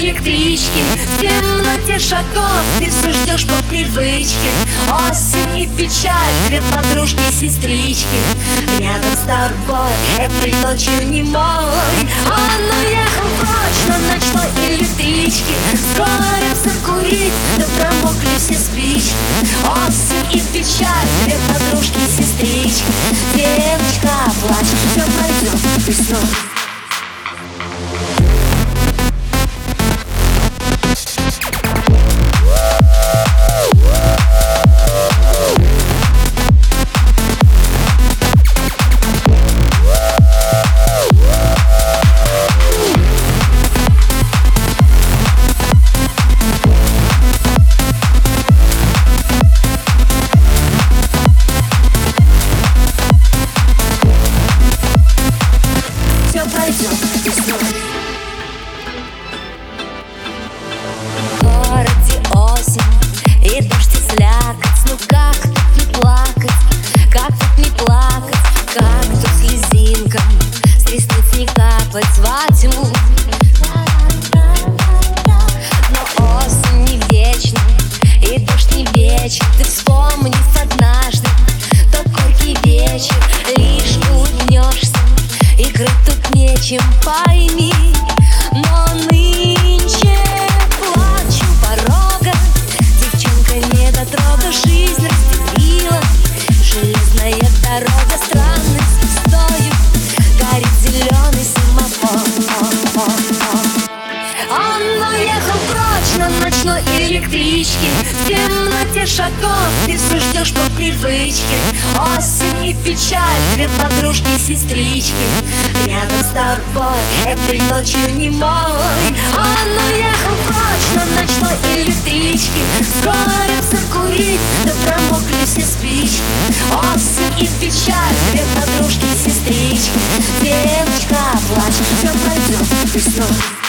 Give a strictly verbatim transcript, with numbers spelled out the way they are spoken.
электрички, в темноте шагов ты все ждешь по привычке. Осень и печаль, две подружки-сестрички. Рядом с тобой этой ночью не мой. Он уехал прочь на ночной электричке. Скоро курить, да промокли все спички. Осень и печаль, две подружки-сестрички. Девочка, плачь, все пойдет весной. В городе осень и дождь и слякоть. Ну как тут не плакать, как тут не плакать, как тут слезинкам с ресниц не капать во тьму. Но осень не вечна и дождь не вечен. Ты вспомни однажды тот горький вечер. Лишь улыбнешься и крыть тут нечем, пойми. Но нынче плачу порога, девчонка недотрога, жизнь разделила. Железная дорога странной звездою горит зеленый семафор. Он уехал прочь на ночной электричке, в темноте шагов ты все ждешь по привычке. Осень и печаль, две подружки-сестрички. Рядом с тобой этой ночью не мой. Он уехал прочь на ночной электричке. Скоро курить, да промокли все спички. Осень и печаль, две подружки-сестрички. Девочка, плачь, все пойдет весной.